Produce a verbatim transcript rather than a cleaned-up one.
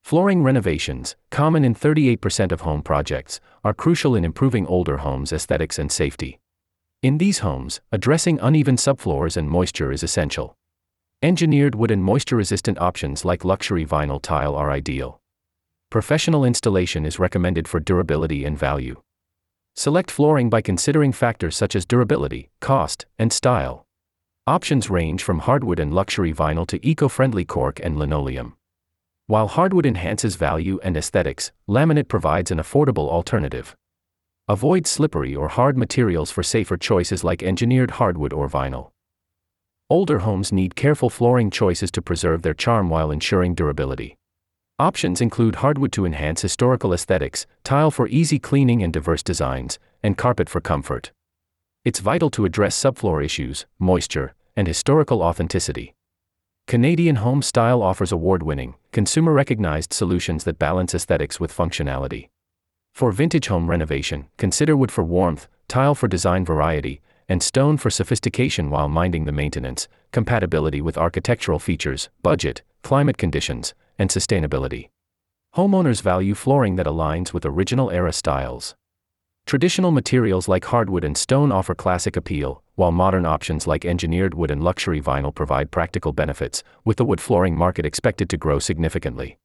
Flooring renovations, common in thirty-eight percent of home projects, are crucial in improving older homes' aesthetics and safety. In these homes, addressing uneven subfloors and moisture is essential. Engineered wood and moisture-resistant options like luxury vinyl tile are ideal. Professional installation is recommended for durability and value. Select flooring by considering factors such as durability, cost, and style. Options range from hardwood and luxury vinyl to eco-friendly cork and linoleum. While hardwood enhances value and aesthetics, laminate provides an affordable alternative. Avoid slippery or hard materials for safer choices like engineered hardwood or vinyl. Older homes need careful flooring choices to preserve their charm while ensuring durability. Options include hardwood to enhance historical aesthetics, tile for easy cleaning and diverse designs, and carpet for comfort. It's vital to address subfloor issues, moisture, and historical authenticity. Canadian Home Style offers award-winning, consumer-recognized solutions that balance aesthetics with functionality. For vintage home renovation, consider wood for warmth, tile for design variety, and stone for sophistication while minding the maintenance, compatibility with architectural features, budget, climate conditions, and sustainability. Homeowners value flooring that aligns with original era styles. Traditional materials like hardwood and stone offer classic appeal, while modern options like engineered wood and luxury vinyl provide practical benefits, with the wood flooring market expected to grow significantly.